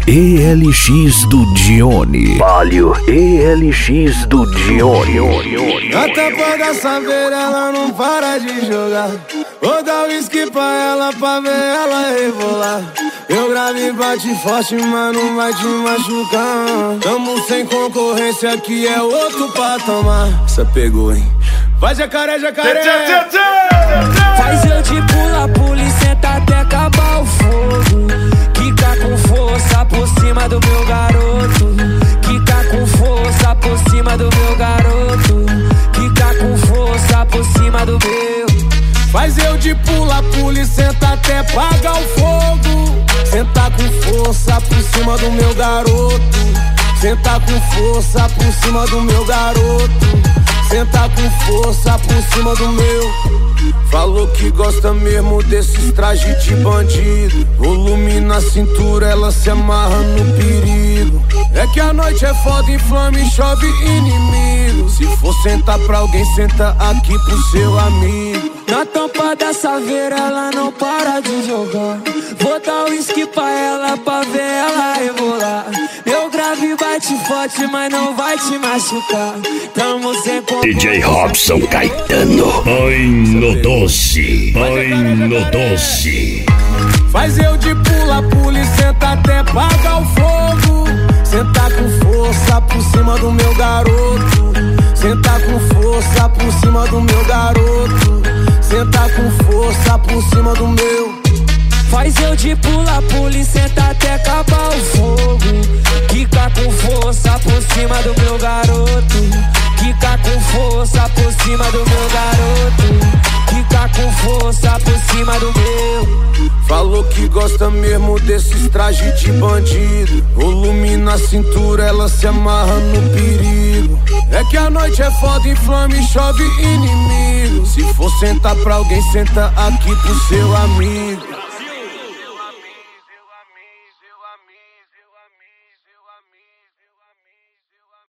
ELX do Dione. Palio ELX do Dione. A tampa da saveira ela não para de jogar. Vou dar whisky pra ela pra ver ela rebolar. Eu gravo e bate forte, mas não vai te machucar. Tamo sem concorrência, que é outro patamar. Cê pegou, hein? Vai jacaré, jacaré. Faz eu de pula e senta até acabar o fogo. Quica com força por cima do meu garoto. Quica com força por cima do meu garoto. Quica com força por cima do meu. Faz eu de pula e senta até apagar o fogo. Senta com força por cima do meu garoto. Senta com força por cima do meu garoto. Senta com força por cima do meu. Falou que gosta mesmo desses trajes de bandido. Volume na cintura, ela se amarra no perigo. É que a noite é foda, inflama e chove inimigo. Se for sentar pra alguém, senta aqui pro seu amigo. Na tampa da saveira ela não para de jogar. Vou dar whisky pra ela pra ver ela rebolar. Eu gravo e bate forte, mas não vai te machucar. Tamo sem DJ Robson Caetano. Põe no doce, põe no doce. Faz eu de pula e senta até apagar o fogo. Senta com força por cima do meu garoto. Senta com força por cima do meu garoto. Senta com força por cima do meu. Faz eu de pula e senta até acabar o fogo. Quica com força por cima do meu garoto. Quica com força por cima do meu garoto. Quica com força por cima do meu. Falou que gosta mesmo desses trajes de bandido. Volume na cintura, ela se amarra no perigo. É que a noite é foda, inflama e chove inimigo. Se for sentar pra alguém, senta aqui pro seu amigo.